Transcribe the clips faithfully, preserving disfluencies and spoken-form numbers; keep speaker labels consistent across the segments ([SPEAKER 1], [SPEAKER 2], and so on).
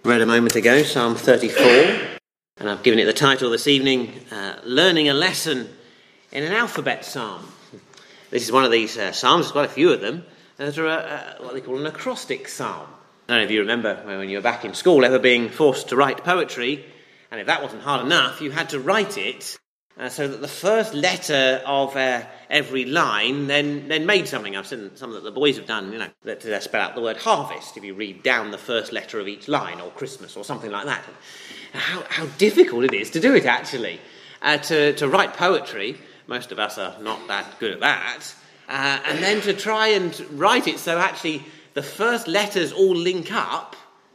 [SPEAKER 1] read a moment ago, Psalm thirty-four, and I've given it the title this evening, uh, Learning a Lesson in an Alphabet Psalm. This is one of these uh, psalms, there's quite a few of them, that are uh, what they call an acrostic psalm. I don't know if you remember when you were back in school ever being forced to write poetry, and if that wasn't hard enough, you had to write it uh, so that the first letter of uh, every line then, then made something. I've seen some that the boys have done, you know, that uh, spell out the word harvest if you read down the first letter of each line, or Christmas, or something like that. How, how difficult it is to do it, actually. Uh, to, to write poetry, most of us are not that good at that, uh, and then to try and write it so actually the first letters all link up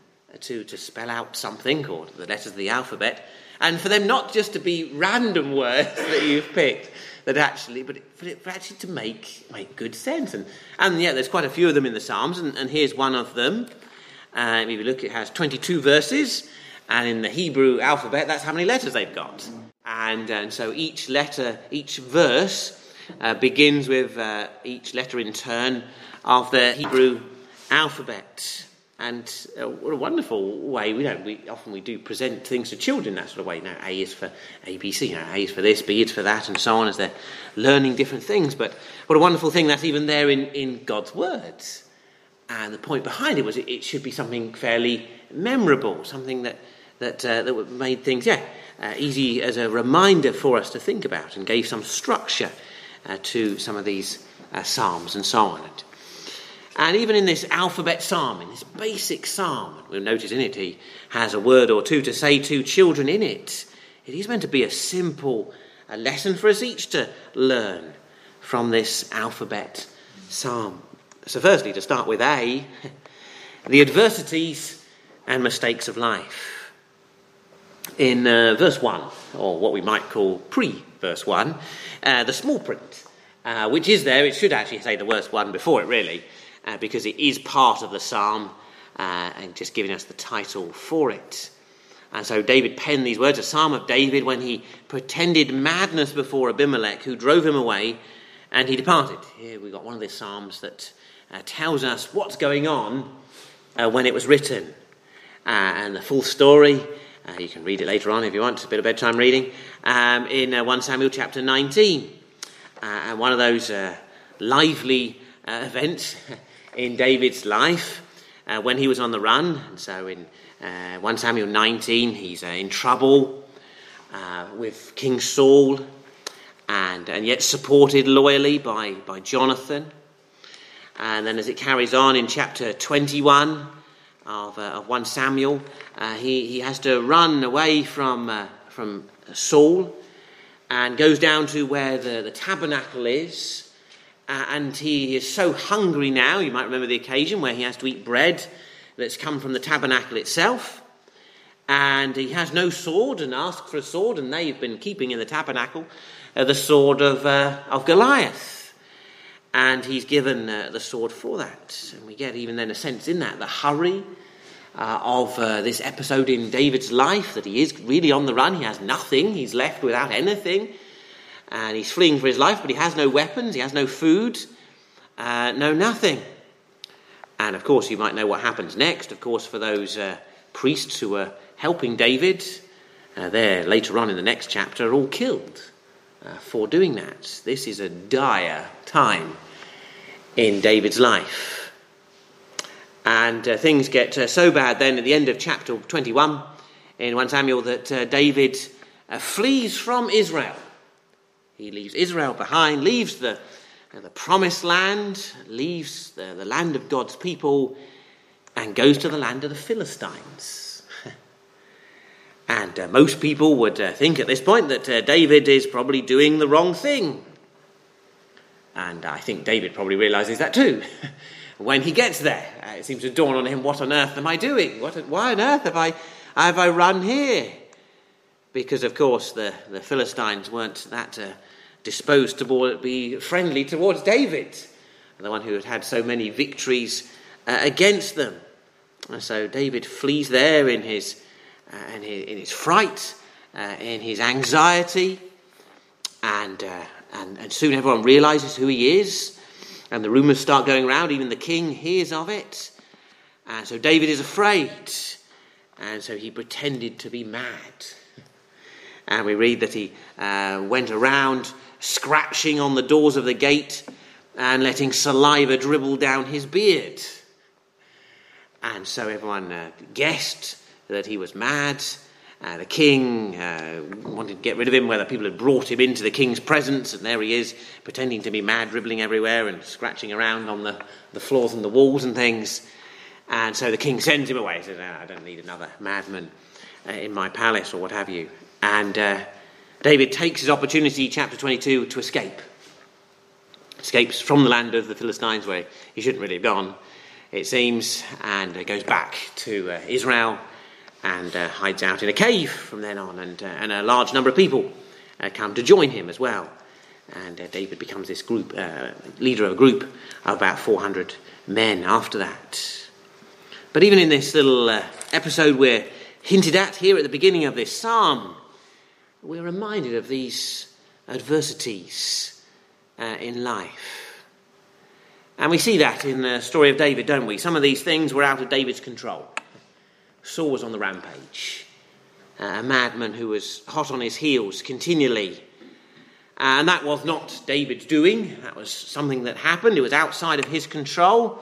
[SPEAKER 1] to, to spell out something, or the letters of the alphabet, and for them not just to be random words that you've picked, that actually, but for it, for actually to make make good sense. And and yeah, there's quite a few of them in the Psalms, and, and here's one of them. Uh, if you look, it has twenty-two verses, and in the Hebrew alphabet, that's how many letters they've got. And, and so each letter, each verse uh, begins with uh, each letter in turn of the Hebrew alphabet. And uh, what a wonderful way. We don't. We often we do present things to children that sort of way. Now, A is for A, B, C. You know, A is for this, B is for that, and so on, as they're learning different things. But what a wonderful thing that's even there in, in God's words. And the point behind it was it, it should be something fairly memorable, something that that uh, that made things yeah uh, easy as a reminder for us to think about, and gave some structure uh, to some of these uh, psalms and so on. And, And even in this alphabet psalm, in this basic psalm, we'll notice in it he has a word or two to say to children in it. It is meant to be a simple a lesson for us each to learn from this alphabet psalm. So firstly, to start with A, the adversities and mistakes of life. In uh, verse one, or what we might call pre-verse one, uh, the small print, uh, which is there, it should actually say the verse one before it really, Uh, because it is part of the psalm uh, and just giving us the title for it. And so David penned these words, a psalm of David when he pretended madness before Abimelech, who drove him away, and he departed. Here we've got one of the psalms that uh, tells us what's going on uh, when it was written. Uh, and the full story, uh, you can read it later on if you want, it's a bit of bedtime reading, um, in uh, First Samuel chapter nineteen. Uh, and one of those uh, lively uh, events in David's life uh, when he was on the run. And so in uh, First Samuel nineteen, he's uh, in trouble uh, with King Saul, and and yet supported loyally by, by Jonathan. And then as it carries on in chapter twenty-one of, uh, of First Samuel, uh, he, he has to run away from, uh, from Saul and goes down to where the, the tabernacle is. Uh, and he is so hungry now, you might remember the occasion where he has to eat bread that's come from the tabernacle itself. And he has no sword and asks for a sword, and they've been keeping in the tabernacle uh, the sword of, uh, of Goliath. And he's given uh, the sword for that. And we get even then a sense in that, the hurry uh, of uh, this episode in David's life, that he is really on the run. He has nothing, he's left without anything. And he's fleeing for his life, but he has no weapons, he has no food, uh, no nothing. And of course, you might know what happens next. Of course, for those uh, priests who were helping David, uh, they're later on in the next chapter, are all killed uh, for doing that. This is a dire time in David's life. And uh, things get uh, so bad then at the end of chapter twenty-one in First Samuel that uh, David uh, flees from Israel. He leaves Israel behind, leaves the, uh, the promised land, leaves the, the land of God's people, and goes to the land of the Philistines. And uh, most people would uh, think at this point that uh, David is probably doing the wrong thing. And I think David probably realises that too. When he gets there, uh, it seems to dawn on him, what on earth am I doing? What, why on earth have I, have I run here? Because, of course, the, the Philistines weren't that uh, disposed to be friendly towards David, the one who had had so many victories uh, against them. And so David flees there in his, uh, in his, in his fright, uh, in his anxiety, and, uh, and and soon everyone realises who he is, and the rumours start going around. Even the king hears of it, and so David is afraid. and so he pretended to be mad. And we read that he uh, went around scratching on the doors of the gate and letting saliva dribble down his beard. And so everyone uh, guessed that he was mad. Uh, the king uh, wanted to get rid of him, whether people had brought him into the king's presence, and there he is, pretending to be mad, dribbling everywhere and scratching around on the, the floors and the walls and things. And so the king sends him away. He says, oh, I don't need another madman uh, in my palace or what have you. And uh, David takes his opportunity, chapter twenty-two, to escape. Escapes from the land of the Philistines, where he shouldn't really have gone, it seems, and uh, goes back to uh, Israel and uh, hides out in a cave from then on. And, uh, and a large number of people uh, come to join him as well. And uh, David becomes this group, uh, leader of a group of about four hundred men after that. But even in this little uh, episode we're hinted at here at the beginning of this psalm, we're reminded of these adversities uh, in life. And we see that in the story of David, don't we? Some of these things were out of David's control. Saul was on the rampage, uh, a madman who was hot on his heels continually. And that was not David's doing. That was something that happened. It was outside of his control.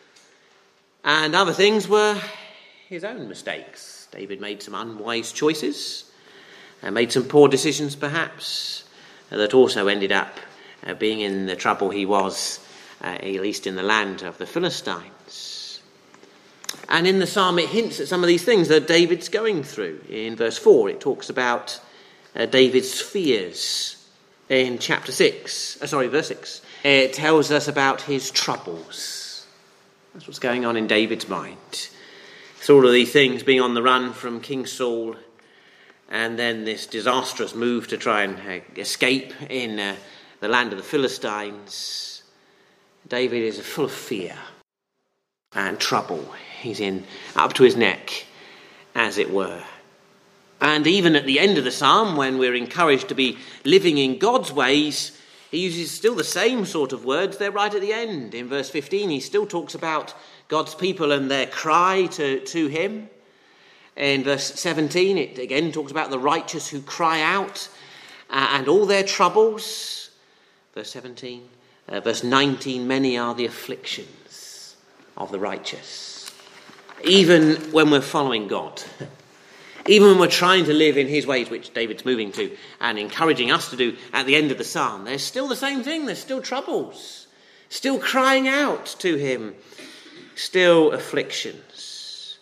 [SPEAKER 1] And other things were his own mistakes. David made some unwise choices, and made some poor decisions perhaps, that also ended up uh, being in the trouble he was, uh, at least in the land of the Philistines. And in the psalm it hints at some of these things that David's going through. In verse four it talks about uh, David's fears. In chapter six, uh, sorry, verse six, it tells us about his troubles. That's what's going on in David's mind. It's all of these things, being on the run from King Saul, and then this disastrous move to try and uh, escape in uh, the land of the Philistines. David is full of fear and trouble. He's in up to his neck, as it were. And even at the end of the psalm, when we're encouraged to be living in God's ways, he uses still the same sort of words. They're right at the end. In verse fifteen, he still talks about God's people and their cry to, to him. In verse seventeen, it again talks about the righteous who cry out uh, and all their troubles. Verse seventeen. Uh, verse nineteen, many are the afflictions of the righteous. Even when we're following God, even when we're trying to live in his ways, which David's moving to and encouraging us to do at the end of the psalm, there's still the same thing. There's still troubles, still crying out to him, still afflictions.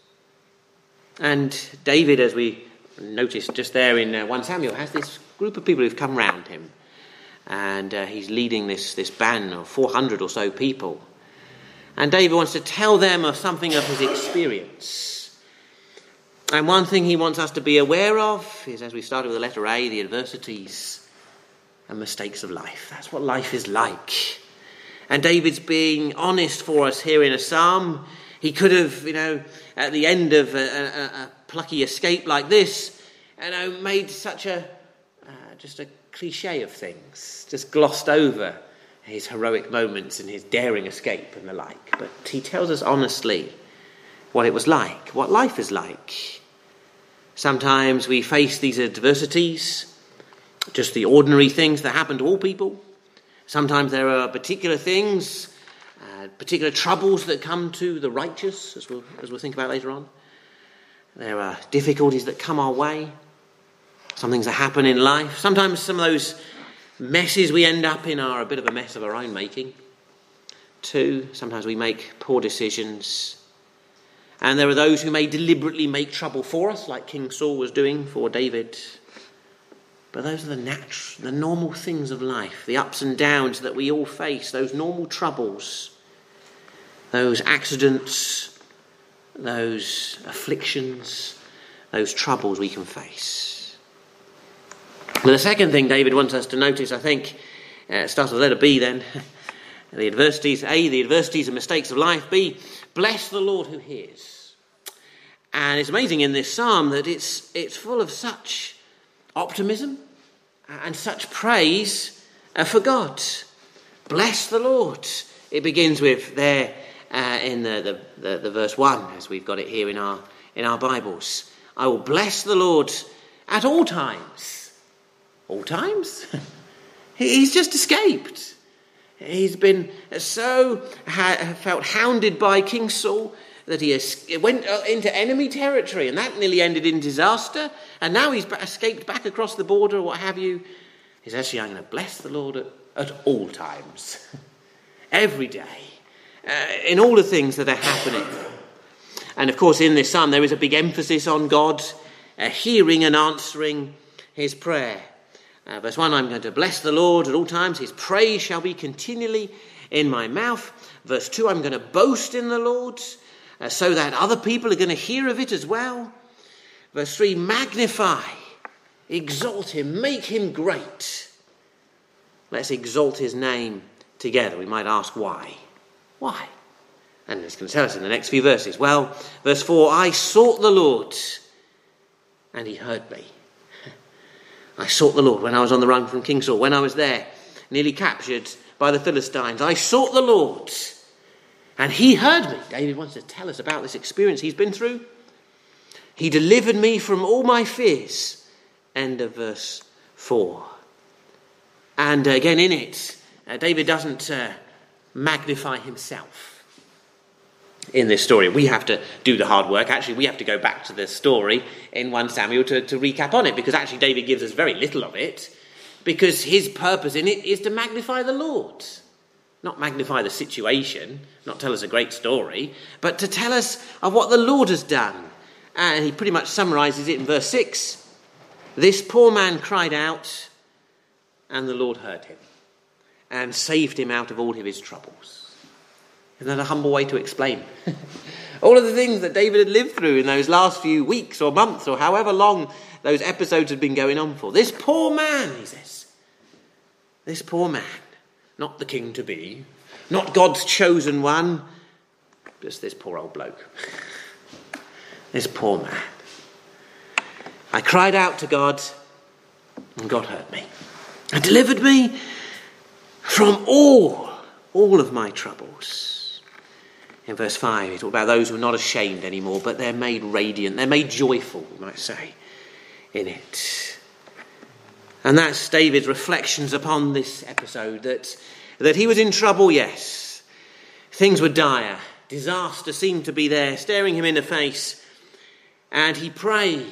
[SPEAKER 1] And David, as we noticed just there in uh, First Samuel, has this group of people who've come round him. And uh, he's leading this, this band of four hundred or so people. And David wants to tell them of something of his experience. And one thing he wants us to be aware of is, as we started with the letter A, the adversities and mistakes of life. That's what life is like. And David's being honest for us here in a psalm. He could have, you know, at the end of a, a, a plucky escape like this, you know, made such a, uh, just a cliche of things, just glossed over his heroic moments and his daring escape and the like. But he tells us honestly what it was like, what life is like. Sometimes we face these adversities, just the ordinary things that happen to all people. Sometimes there are particular things, uh, particular troubles that come to the righteous, as we'll, as we'll think about later on. There are difficulties that come our way. Some things that happen in life. Sometimes some of those messes we end up in are a bit of a mess of our own making. Two, sometimes we make poor decisions. And there are those who may deliberately make trouble for us, like King Saul was doing for David. But those are the natural, the normal things of life, the ups and downs that we all face, those normal troubles, those accidents, those afflictions, those troubles we can face. But the second thing David wants us to notice, I think, uh, starts with letter B then. The adversities, A, the adversities and mistakes of life. B, bless the Lord who hears. And it's amazing in this psalm that it's it's full of such optimism and such praise uh, for God. Bless the Lord. It begins with there uh, in the, the, the, the verse one, as we've got it here in our in our Bibles. I will bless the Lord at all times. All times? He's just escaped. He's been so ha- felt hounded by King Saul that he es- went into enemy territory, and that nearly ended in disaster. And now he's escaped back across the border, or what have you. He's actually, I'm going to bless the Lord at, at all times, every day, uh, in all the things that are happening. And of course, in this psalm, there is a big emphasis on God uh, hearing and answering his prayer. Uh, verse one, I'm going to bless the Lord at all times. His praise shall be continually in my mouth. Verse two, I'm going to boast in the Lord uh, so that other people are going to hear of it as well. Verse three, magnify, exalt him, make him great. Let's exalt his name together. We might ask why. Why? And it's going to tell us in the next few verses. Well, verse four, I sought the Lord and he heard me. I sought the Lord when I was on the run from King Saul, when I was there, nearly captured by the Philistines. I sought the Lord, and he heard me. David wants to tell us about this experience he's been through. He delivered me from all my fears. End of verse four. And again in it, uh, David doesn't uh, magnify himself. In this story, we have to do the hard work. Actually, we have to go back to the story in First Samuel to, to recap on it, because actually David gives us very little of it, because his purpose in it is to magnify the Lord. Not magnify the situation, not tell us a great story, but to tell us of what the Lord has done. And he pretty much summarises it in verse six. This poor man cried out, and the Lord heard him and saved him out of all of his troubles. Isn't that a humble way to explain all of the things that David had lived through in those last few weeks or months or however long those episodes had been going on for? This poor man, he says. This poor man. Not the king to be. Not God's chosen one. Just this poor old bloke. This poor man. I cried out to God and God heard me. And delivered me from all, all of my troubles. In verse five, he talks about those who are not ashamed anymore, but they're made radiant. They're made joyful, we might say, in it. And that's David's reflections upon this episode, that, that he was in trouble, yes. Things were dire. Disaster seemed to be there, staring him in the face. And he prayed,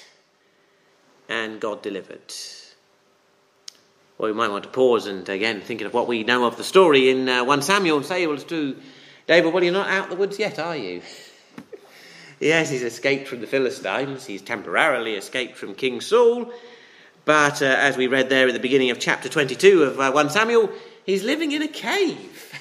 [SPEAKER 1] and God delivered. Well, we might want to pause and, again, thinking of what we know of the story in uh, First Samuel, and say, well, to David, well, you're not out of the woods yet, are you? Yes, he's escaped from the Philistines. He's temporarily escaped from King Saul. But uh, as we read there at the beginning of chapter twenty-two of uh, First Samuel, he's living in a cave.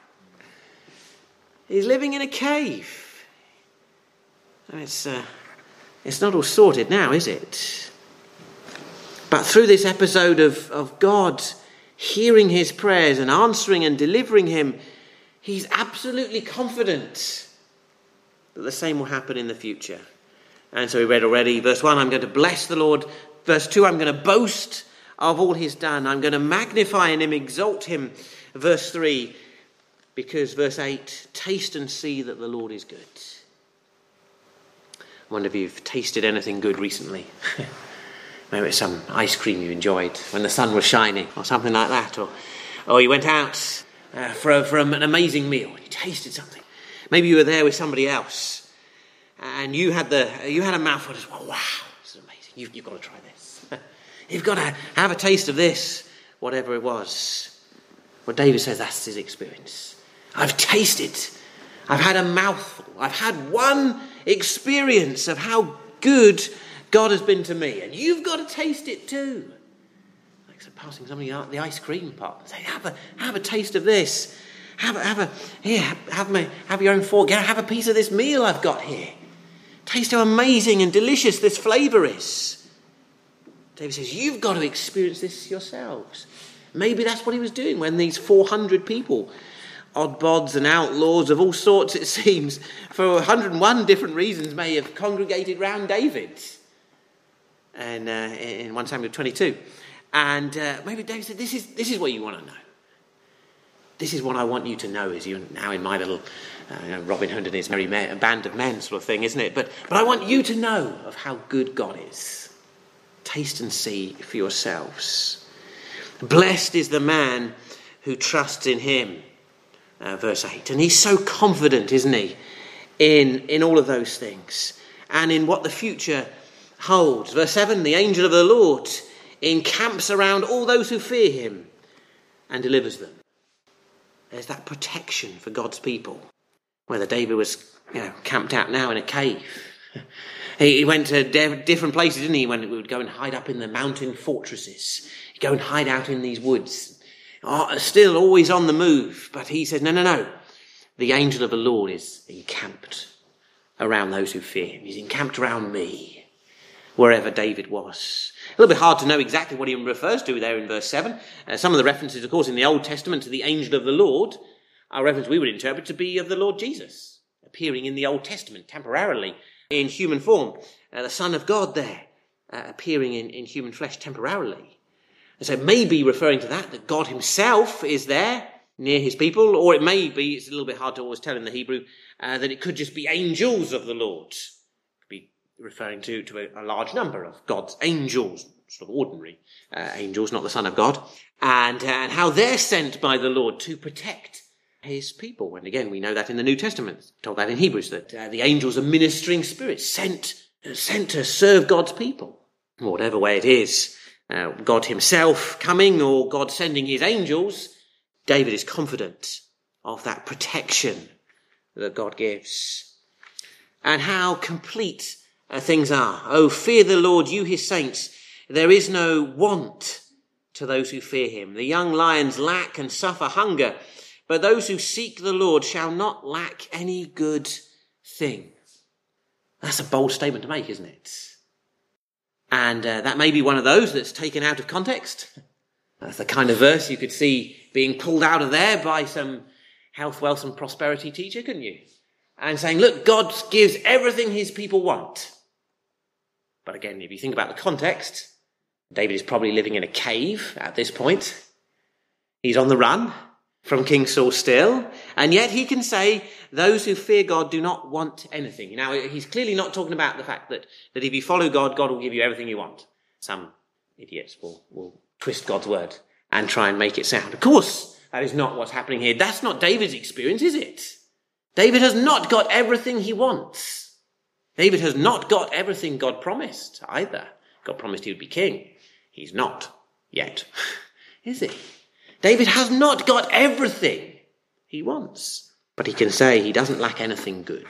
[SPEAKER 1] He's living in a cave. And it's, uh, it's not all sorted now, is it? But through this episode of, of God hearing his prayers and answering and delivering him, he's absolutely confident that the same will happen in the future. And so we read already, verse one, I'm going to bless the Lord. Verse two, I'm going to boast of all he's done. I'm going to magnify in him, exalt him. Verse three, because verse eight, taste and see that the Lord is good. I wonder if you've tasted anything good recently. Maybe it's some ice cream you enjoyed when the sun was shining, or something like that. Or, or you went out uh, for, a, for an amazing meal and you tasted something. Maybe you were there with somebody else and you had the you had a mouthful of, well, wow, this is amazing. You've, you've got to try this. You've got to have a taste of this, whatever it was. Well, David says that's his experience. I've tasted. I've had a mouthful. I've had one experience of how good God has been to me, and you've got to taste it too. Like so passing somebody out the ice cream pot and say, have a have a taste of this. Have a have a here, have my have your own fork. Yeah, have a piece of this meal I've got here. Taste how amazing and delicious this flavour is. David says, you've got to experience this yourselves. Maybe that's what he was doing when these four hundred people, odd bods and outlaws of all sorts, it seems, for one hundred and one different reasons, may have congregated round David. And uh, in First Samuel twenty-two, and uh, maybe David said, "This is this is what you want to know. This is what I want you to know. As you're now in my little Uh, you know, Robin Hood and his merry men, a band of men sort of thing, isn't it? But, but I want you to know of how good God is. Taste and see for yourselves. Blessed is the man who trusts in him. Uh, verse eight. And he's so confident, isn't he, in, in all of those things and in what the future holds. Verse seven, the angel of the Lord encamps around all those who fear him and delivers them. There's that protection for God's people. Whether David was, you know, camped out now in a cave. He went to different places, didn't he? When he would go and hide up in the mountain fortresses. He'd go and hide out in these woods. Oh, still always on the move. But he said, no, no, no. The angel of the Lord is encamped around those who fear him. He's encamped around me, wherever David was. A little bit hard to know exactly what he refers to there in verse seven. Uh, some of the references, of course, in the Old Testament to the angel of the Lord are references we would interpret to be of the Lord Jesus, appearing in the Old Testament temporarily in human form. Uh, the Son of God there, uh, appearing in, in human flesh temporarily. And so it may be referring to that, that God himself is there near his people, or it may be, it's a little bit hard to always tell in the Hebrew, uh, that it could just be angels of the Lord. It could be referring to, to a, a large number of God's angels, sort of ordinary uh, angels, not the Son of God, and, uh, and how they're sent by the Lord to protect his people. And again, we know that in the New Testament. It's told that in Hebrews, that uh, the angels are ministering spirits sent, sent to serve God's people. Whatever way it is, uh, God himself coming or God sending his angels, David is confident of that protection that God gives. And how complete uh, things are. Oh, fear the Lord, you his saints. There is no want to those who fear him. The young lions lack and suffer hunger, but those who seek the Lord shall not lack any good thing. That's a bold statement to make, isn't it? And uh, that may be one of those that's taken out of context. That's the kind of verse you could see being pulled out of there by some health, wealth and prosperity teacher, couldn't you? And saying, look, God gives everything his people want. But again, if you think about the context, David is probably living in a cave at this point. He's on the run from King Saul still, and yet he can say, those who fear God do not want anything. Now, he's clearly not talking about the fact that, that if you follow God, God will give you everything you want. Some idiots will, will twist God's word and try and make it sound. Of course, that is not what's happening here. That's not David's experience, is it? David has not got everything he wants. David has not got everything God promised either. God promised he would be king. He's not yet, is he? David has not got everything he wants, but he can say he doesn't lack anything good.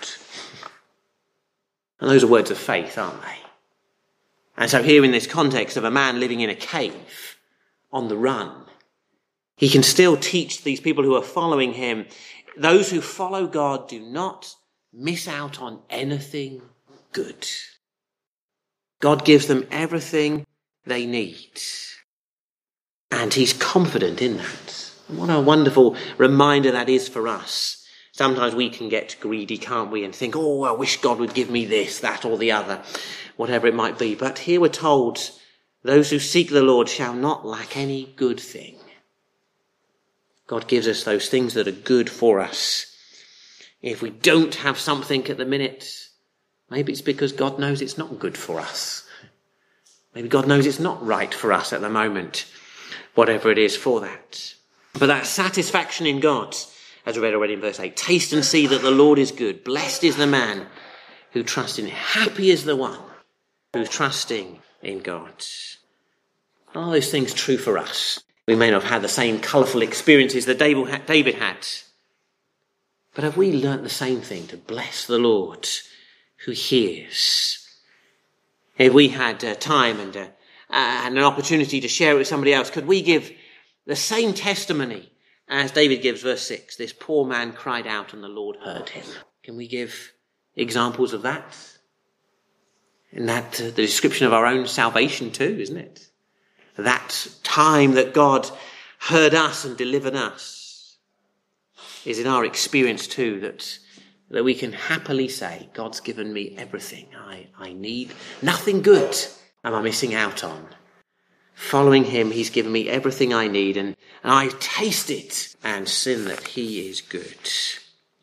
[SPEAKER 1] And those are words of faith, aren't they? And so here in this context of a man living in a cave on the run, he can still teach these people who are following him, those who follow God do not miss out on anything good. God gives them everything they need. And he's confident in that. And what a wonderful reminder that is for us. Sometimes we can get greedy, can't we? And think, oh, I wish God would give me this, that or the other, whatever it might be. But here we're told, those who seek the Lord shall not lack any good thing. God gives us those things that are good for us. If we don't have something at the minute, maybe it's because God knows it's not good for us. Maybe God knows it's not right for us at the moment. Whatever it is for that. But that satisfaction in God, as we read already in verse eight, taste and see that the Lord is good. Blessed is the man who trusts in him. Happy is the one who's trusting in God. Are those things true for us? We may not have had the same colourful experiences that David had. But have we learnt the same thing, to bless the Lord who hears? If we had uh, time and uh, and an opportunity to share it with somebody else, could we give the same testimony as David gives, verse six? This poor man cried out and the Lord heard him. Can we give examples of that? And that uh, the description of our own salvation too, isn't it? That time that God heard us and delivered us is in our experience too, that that we can happily say, God's given me everything I, I need. Nothing good am I missing out on. Following him, he's given me everything I need, and, and I taste it and sin that he is good.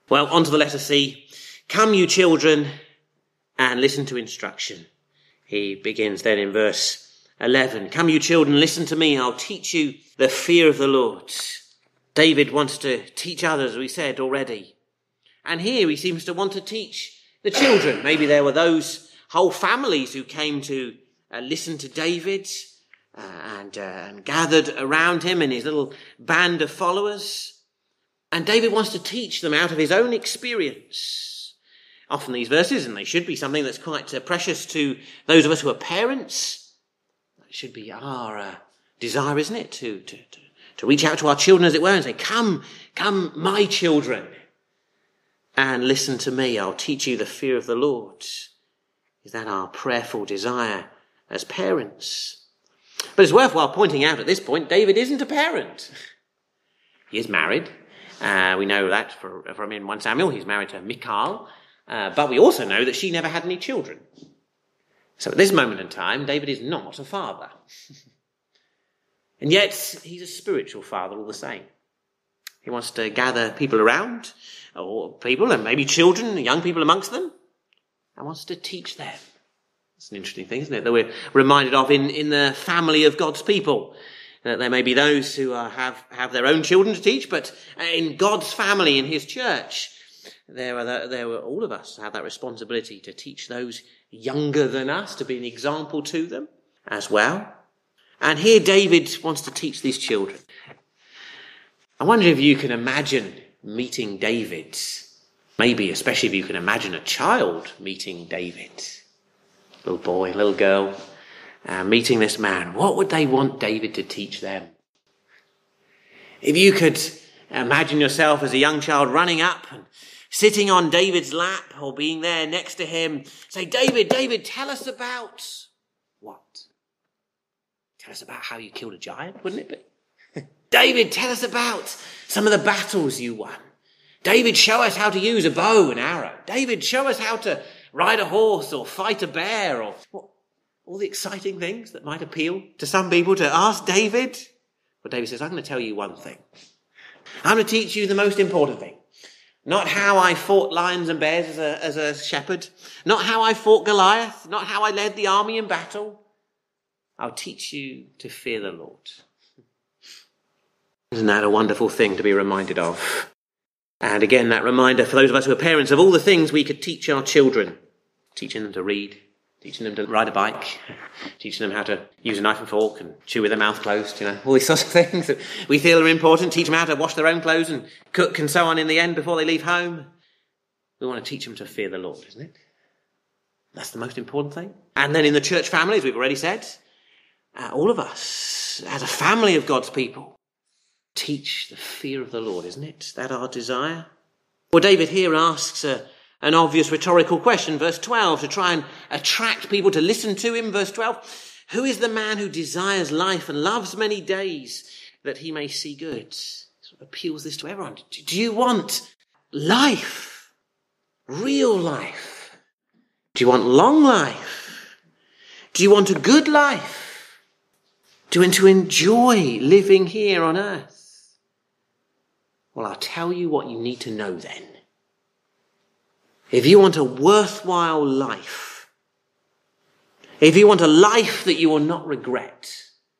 [SPEAKER 1] Well, on to the letter C. Come, you children, and listen to instruction. He begins then in verse eleven. Come, you children, listen to me. I'll teach you the fear of the Lord. David wants to teach others, we said already. And here he seems to want to teach the children. Maybe there were those whole families who came to uh, listen to David uh, and, uh, and gathered around him in his little band of followers. And David wants to teach them out of his own experience. Often these verses, and they should be something that's quite uh, precious to those of us who are parents. It should be our uh, desire, isn't it, to, to, to, to reach out to our children, as it were, and say, come, come, my children, and listen to me. I'll teach you the fear of the Lord. Is that our prayerful desire as parents? But it's worthwhile pointing out at this point, David isn't a parent. He is married. Uh, we know that for, from in First Samuel. He's married to Michal. Uh, but we also know that she never had any children. So at this moment in time, David is not a father. And yet, he's a spiritual father all the same. He wants to gather people around, or people, and maybe children, young people amongst them, and wants to teach them. It's an interesting thing, isn't it, that we're reminded of in, in the family of God's people. That there may be those who are, have, have their own children to teach, but in God's family, in his church, there are, there were all of us have that responsibility to teach those younger than us, to be an example to them as well. And here David wants to teach these children. I wonder if you can imagine meeting David. Maybe especially if you can imagine a child meeting David. Little boy, little girl, uh, meeting this man. What would they want David to teach them? If you could imagine yourself as a young child running up and sitting on David's lap or being there next to him, say, David, David, tell us about what? Tell us about how you killed a giant, wouldn't it be? David, tell us about some of the battles you won. David, show us how to use a bow and arrow. David, show us how to ride a horse or fight a bear, or what, all the exciting things that might appeal to some people to ask David. Well, David says, I'm going to tell you one thing. I'm going to teach you the most important thing. Not how I fought lions and bears as a, as a shepherd. Not how I fought Goliath. Not how I led the army in battle. I'll teach you to fear the Lord. Isn't that a wonderful thing to be reminded of? And again, that reminder for those of us who are parents of all the things we could teach our children. Teaching them to read. Teaching them to ride a bike. Teaching them how to use a knife and fork and chew with their mouth closed. You know, all these sorts of things that we feel are important. Teach them how to wash their own clothes and cook and so on in the end before they leave home. We want to teach them to fear the Lord, isn't it? That's the most important thing. And then in the church family, as we've already said, Uh, all of us, as a family of God's people, teach the fear of the Lord, isn't it? Is that our desire? Well, David here asks a, an obvious rhetorical question, verse twelve, to try and attract people to listen to him. Verse twelve, who is the man who desires life and loves many days that he may see good? Sort of appeals this to everyone. Do you want life? Real life? Do you want long life? Do you want a good life? Do you want to enjoy living here on earth? Well, I'll tell you what you need to know then. If you want a worthwhile life, if you want a life that you will not regret,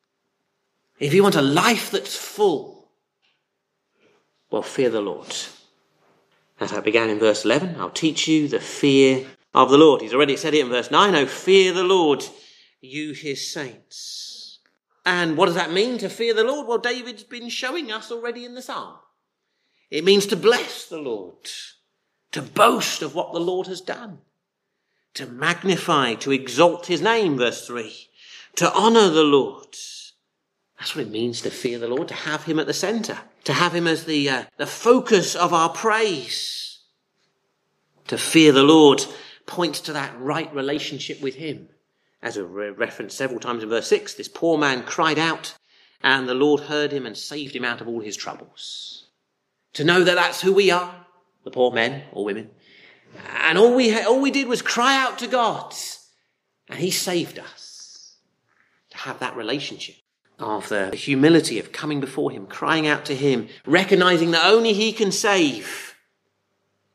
[SPEAKER 1] if you want a life that's full, well, fear the Lord. As I began in verse eleven, I'll teach you the fear of the Lord. He's already said it in verse nine, oh, fear the Lord, you his saints. And what does that mean, to fear the Lord? Well, David's been showing us already in the psalm. It means to bless the Lord, to boast of what the Lord has done, to magnify, to exalt his name, verse three, to honour the Lord. That's what it means to fear the Lord, to have him at the centre, to have him as the, uh, the focus of our praise. To fear the Lord points to that right relationship with him. As we referenced several times in verse six, this poor man cried out and the Lord heard him and saved him out of all his troubles. To know that that's who we are, the poor men or women. And all we, ha- all we did was cry out to God and he saved us. To have that relationship of the humility of coming before him, crying out to him, recognizing that only he can save.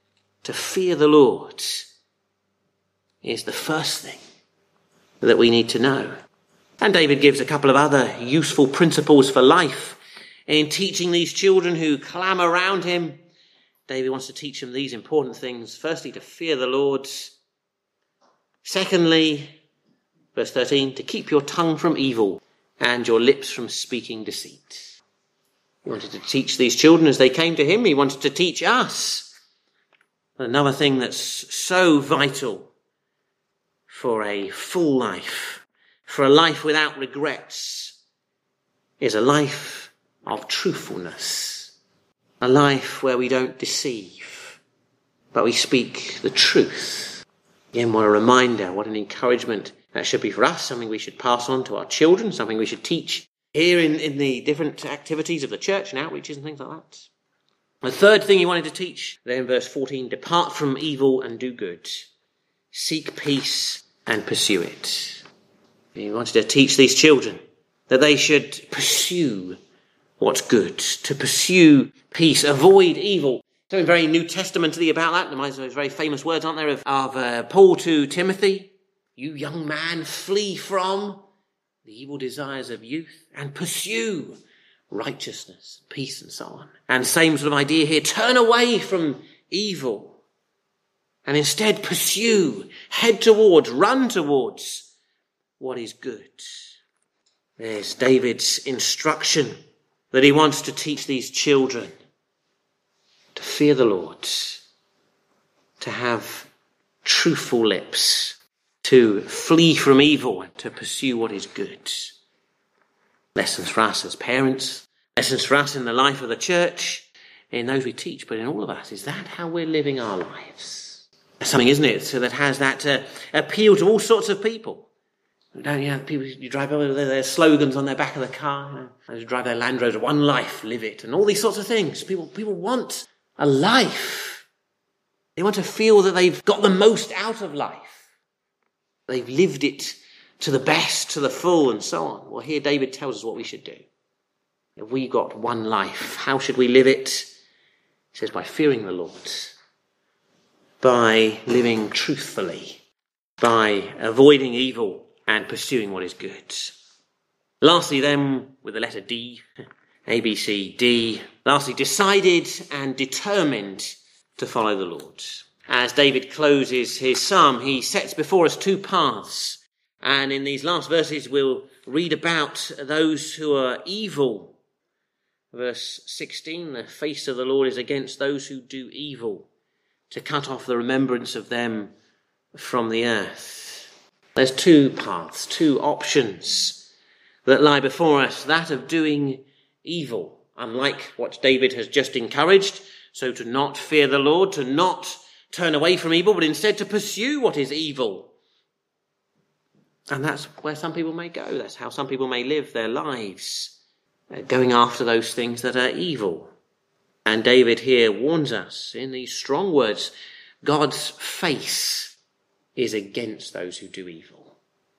[SPEAKER 1] to fear the Lord is the first thing that we need to know. And David gives a couple of other useful principles for life in teaching these children who clamour around him. David wants to teach them these important things. Firstly, to fear the Lord. Secondly, verse thirteen, to keep your tongue from evil and your lips from speaking deceit. He wanted to teach these children as they came to him. He wanted to teach us. Another thing that's so vital for a full life, for a life without regrets, is a life of truthfulness. A life where we don't deceive, but we speak the truth. Again, what a reminder, what an encouragement that should be for us, something we should pass on to our children, something we should teach here in, in the different activities of the church and outreaches and things like that. The third thing he wanted to teach, there in verse fourteen, depart from evil and do good. Seek peace and pursue it. He wanted to teach these children that they should pursue what's good, to pursue peace, avoid evil. Something very New Testamentally about that. There's those very famous words, aren't there, of, of uh, Paul to Timothy. You young man, flee from the evil desires of youth and pursue righteousness, peace and so on. And same sort of idea here, turn away from evil and instead pursue, head towards, run towards what is good. There's David's instruction that he wants to teach these children to fear the Lord, to have truthful lips, to flee from evil, and to pursue what is good. Lessons for us as parents, lessons for us in the life of the church, in those we teach, but in all of us. Is that how we're living our lives? That's something, isn't it, so that has that uh, appeal to all sorts of people. Don't you know, people, you drive over, their slogans on their back of the car, you know, as you drive their Land Rover, one life, live it, and all these sorts of things. People, people want a life. They want to feel that they've got the most out of life. They've lived it to the best, to the full, and so on. Well, here David tells us what we should do. If we got one life, how should we live it? He says, by fearing the Lord, by living truthfully, by avoiding evil, and pursuing what is good. Lastly then, with the letter D, A, B, C, D, lastly, decided and determined to follow the Lord. As David closes his psalm, he sets before us two paths. And in these last verses, we'll read about those who are evil. Verse sixteen, the face of the Lord is against those who do evil, to cut off the remembrance of them from the earth. There's two paths, two options that lie before us, that of doing evil, unlike what David has just encouraged, so to not fear the Lord, to not turn away from evil, but instead to pursue what is evil. And that's where some people may go, that's how some people may live their lives, going after those things that are evil. And David here warns us in these strong words, God's face is against those who do evil.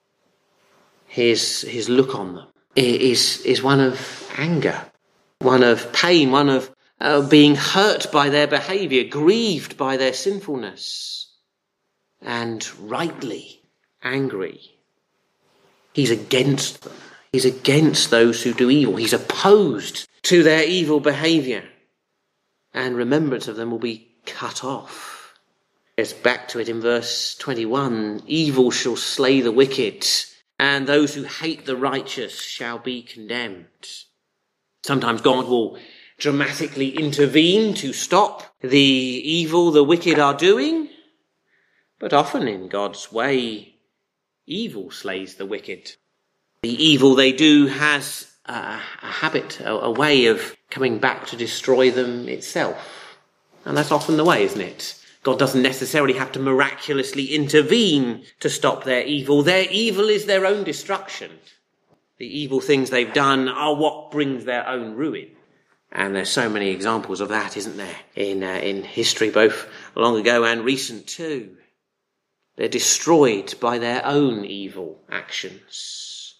[SPEAKER 1] His, his look on them is, is one of anger, one of pain, one of uh, being hurt by their behaviour, grieved by their sinfulness, and rightly angry. He's against them. He's against those who do evil. He's opposed to their evil behaviour, and remembrance of them will be cut off. It's back to it in verse twenty-one. Evil shall slay the wicked, and those who hate the righteous shall be condemned. Sometimes God will dramatically intervene to stop the evil the wicked are doing, but often in God's way, evil slays the wicked. The evil they do has a, a habit, a, a way of coming back to destroy them itself. And that's often the way, isn't it? God doesn't necessarily have to miraculously intervene to stop their evil. Their evil is their own destruction. The evil things they've done are what brings their own ruin. And there's so many examples of that, isn't there, in uh, in history, both long ago and recent too. They're destroyed by their own evil actions.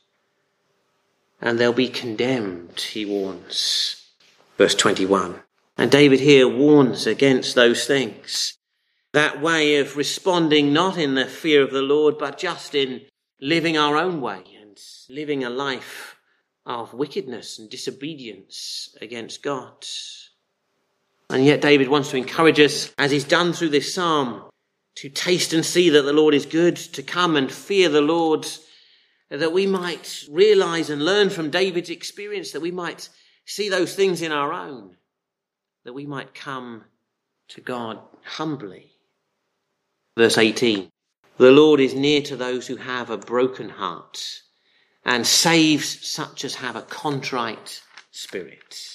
[SPEAKER 1] And they'll be condemned, he warns. Verse twenty-one. And David here warns against those things. that way of responding not in the fear of the Lord, but just in living our own way and living a life of wickedness and disobedience against God. And yet David wants to encourage us, as he's done through this psalm, to taste and see that the Lord is good, to come and fear the Lord, that we might realise and learn from David's experience, that we might see those things in our own, that we might come to God humbly. Verse eighteen, the Lord is near to those who have a broken heart and saves such as have a contrite spirit.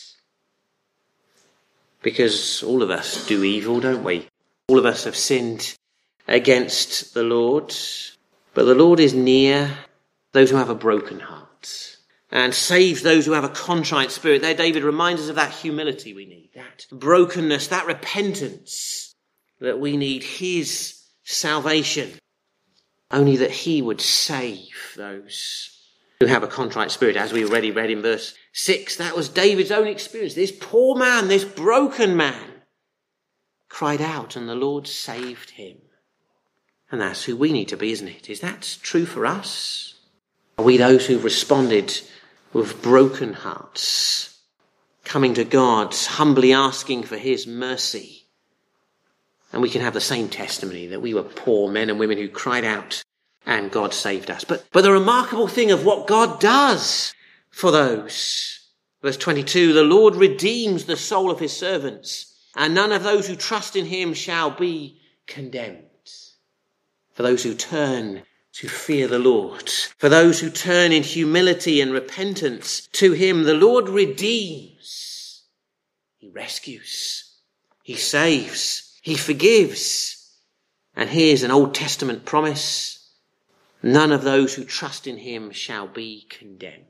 [SPEAKER 1] Because all of us do evil, don't we? All of us have sinned against the Lord, but the Lord is near those who have a broken heart and saves those who have a contrite spirit. There David reminds us of that humility we need, that brokenness, that repentance, that we need his salvation, only that he would save those who have a contrite spirit. As we already read in verse six, that was David's own experience. This poor man, this broken man, cried out and the Lord saved him. And that's who we need to be, isn't it? Is that true for us? Are we those who've responded with broken hearts, coming to God, humbly asking for his mercy? And we can have the same testimony that we were poor men and women who cried out and God saved us. But, but the remarkable thing of what God does for those. Verse twenty-two, the Lord redeems the soul of his servants, and none of those who trust in him shall be condemned. For those who turn to fear the Lord, for those who turn in humility and repentance to him, the Lord redeems. He rescues. He saves. He forgives. And here's an Old Testament promise. None of those who trust in him shall be condemned.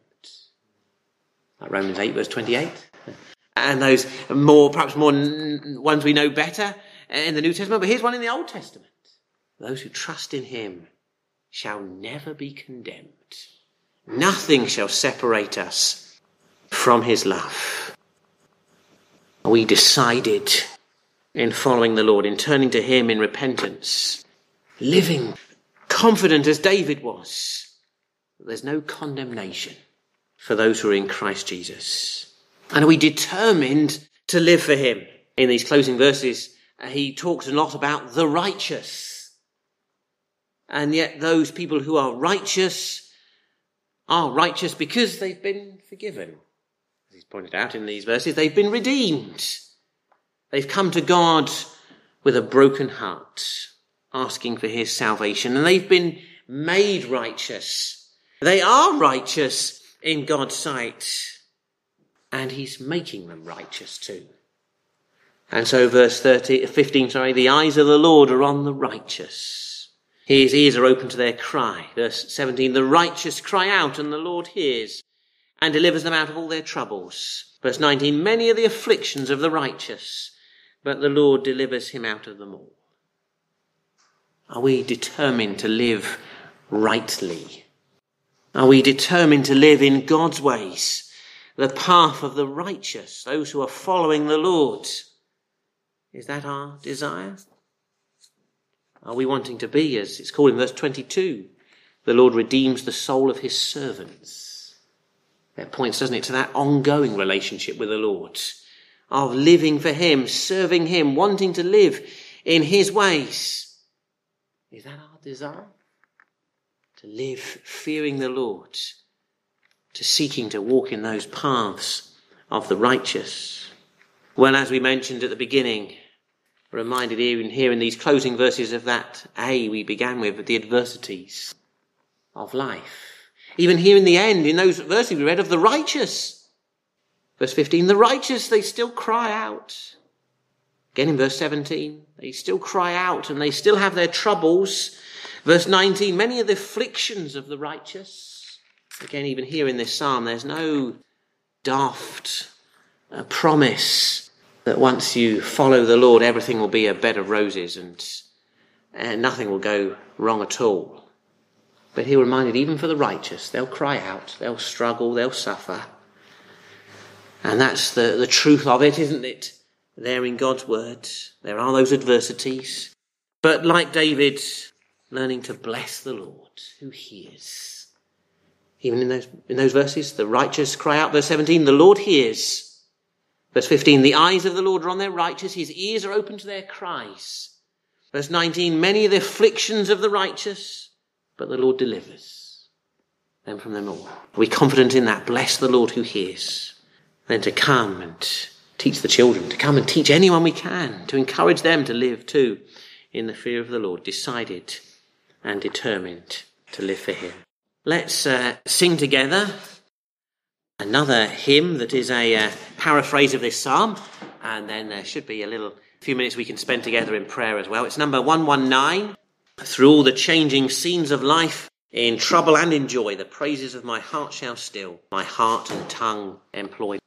[SPEAKER 1] Like Romans eight verse twenty-eight. And those more, perhaps more ones we know better in the New Testament. But here's one in the Old Testament. Those who trust in him shall never be condemned. Nothing shall separate us from his love. Are we decided in following the Lord, in turning to him in repentance, living confident as David was, that there's no condemnation for those who are in Christ Jesus? And are we determined to live for him? In these closing verses, he talks a lot about the righteous. And yet those people who are righteous are righteous because they've been forgiven. As he's pointed out in these verses, they've been redeemed. They've come to God with a broken heart, asking for his salvation, and they've been made righteous. They are righteous in God's sight, and he's making them righteous too. And so verse thirty, fifteen, sorry, the eyes of the Lord are on the righteous. His ears are open to their cry. Verse seventeen, the righteous cry out and the Lord hears and delivers them out of all their troubles. Verse nineteen, many are the afflictions of the righteous, but the Lord delivers him out of them all. Are we determined to live rightly? Are we determined to live in God's ways, the path of the righteous, those who are following the Lord? Is that our desire? Are we wanting to be, as it's called in verse twenty-two, the Lord redeems the soul of his servants? That points, doesn't it, to that ongoing relationship with the Lord, of living for him, serving him, wanting to live in his ways. Is that our desire? To live fearing the Lord, to seeking to walk in those paths of the righteous? Well, as we mentioned at the beginning, reminded even here in these closing verses of that A we began with, the adversities of life. Even here in the end, in those verses we read of the righteous. Verse fifteen, the righteous, they still cry out. Again in verse seventeen, they still cry out and they still have their troubles. Verse nineteen, many are the afflictions of the righteous. Again, even here in this psalm, there's no daft uh, promise that once you follow the Lord, everything will be a bed of roses and, and nothing will go wrong at all. But he reminded, even for the righteous, they'll cry out, they'll struggle, they'll suffer. And that's the, the truth of it, isn't it? There in God's word, there are those adversities. but like David, learning to bless the Lord who hears. Even in those, in those verses, the righteous cry out, verse seventeen, the Lord hears. Verse fifteen, the eyes of the Lord are on their righteous, his ears are open to their cries. Verse nineteen, many are the afflictions of the righteous, but the Lord delivers them from them all. Are we confident in that? Bless the Lord who hears. Then to come and teach the children, to come and teach anyone we can, to encourage them to live too in the fear of the Lord, decided and determined to live for him. Let's uh, sing together another hymn that is a uh, paraphrase of this psalm, and then there should be a little few minutes we can spend together in prayer as well. It's number one nineteen. Through all the changing scenes of life, in trouble and in joy, the praises of my heart shall still my heart and tongue employ.